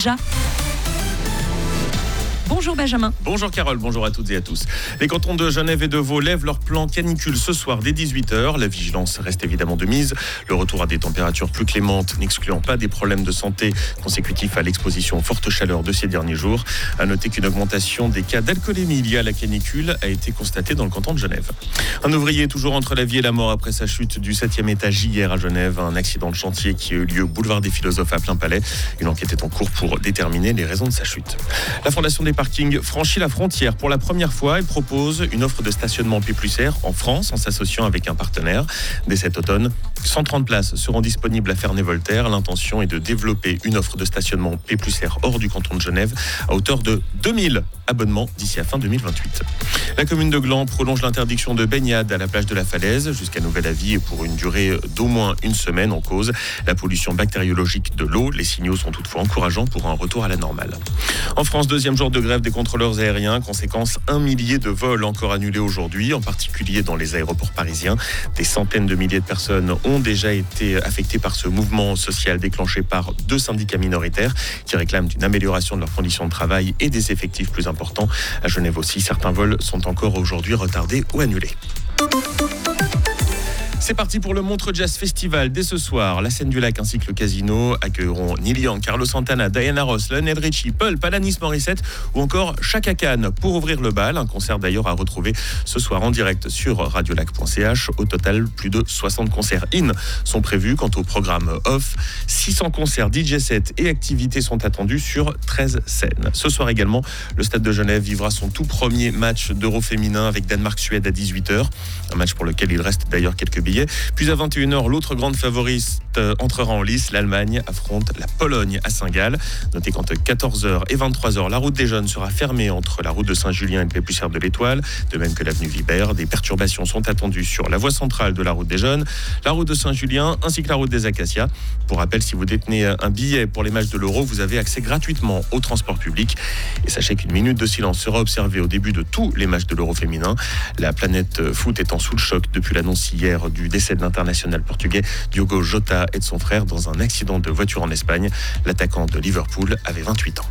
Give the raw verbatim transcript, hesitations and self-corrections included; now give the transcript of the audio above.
Déjà. Bonjour Benjamin. Bonjour Carole, bonjour à toutes et à tous. Les cantons de Genève et de Vaud lèvent leur plan canicule ce soir dès dix-huit heures. La vigilance reste évidemment de mise. Le retour à des températures plus clémentes n'excluant pas des problèmes de santé consécutifs à l'exposition aux fortes chaleurs de ces derniers jours. À noter qu'une augmentation des cas d'alcoolémie liés à la canicule a été constatée dans le canton de Genève. Un ouvrier toujours entre la vie et la mort après sa chute du septième étage hier à Genève. Un accident de chantier qui a eu lieu au boulevard des Philosophes à Plainpalais. Une enquête est en cours pour déterminer les raisons de sa chute. La Fondation des Parking franchit la frontière pour la première fois et propose une offre de stationnement P plus R en France en s'associant avec un partenaire. Dès cet automne, cent trente places seront disponibles à Ferney-Voltaire. L'intention est de développer une offre de stationnement P plus R hors du canton de Genève à hauteur de deux mille abonnements d'ici à fin deux mille vingt-huit. La commune de Gland prolonge l'interdiction de baignade à la plage de la Falaise jusqu'à nouvel avis et pour une durée d'au moins une semaine. En cause la pollution bactériologique de l'eau. Les signaux sont toutefois encourageants pour un retour à la normale. En France, deuxième jour de grève des contrôleurs aériens. Conséquence, un millier de vols encore annulés aujourd'hui, en particulier dans les aéroports parisiens. Des centaines de milliers de personnes ont déjà été affectées par ce mouvement social déclenché par deux syndicats minoritaires qui réclament une amélioration de leurs conditions de travail et des effectifs plus importants. À Genève aussi, certains vols sont encore aujourd'hui retardés ou annulés. C'est parti pour le Montreux Jazz Festival. Dès ce soir, la Scène du Lac ainsi que le Casino accueilleront Neil Young, Carlos Santana, Diana Ross, Lionel Richie, Pulp, Alanis Morissette ou encore Chaka Khan pour ouvrir le bal. Un concert d'ailleurs à retrouver ce soir en direct sur radiolac point c h. Au total, plus de soixante concerts in sont prévus. Quant au programme off, six cents concerts, D J sets et activités sont attendus sur treize scènes. Ce soir également, le Stade de Genève vivra son tout premier match d'Euro féminin avec Danemark-Suède à dix-huit heures. Un match pour lequel il reste d'ailleurs quelques billets. Puis à vingt et une heures, l'autre grande favorite entrera en lice. L'Allemagne affronte la Pologne à Saint-Gall. Notez qu'entre quatorze heures et vingt-trois heures, la route des Jeunes sera fermée entre la route de Saint-Julien et le P plus R de l'Étoile, de même que l'avenue Vibert. Des perturbations sont attendues sur la voie centrale de la route des Jeunes, la route de Saint-Julien ainsi que la route des Acacias. Pour rappel, si vous détenez un billet pour les matchs de l'Euro, vous avez accès gratuitement au transport public. Et sachez qu'une minute de silence sera observée au début de tous les matchs de l'Euro féminin. La planète foot étant sous le choc depuis l'annonce hier du décès de l'international portugais Diogo Jota et de son frère dans un accident de voiture en Espagne. L'attaquant de Liverpool avait vingt-huit ans.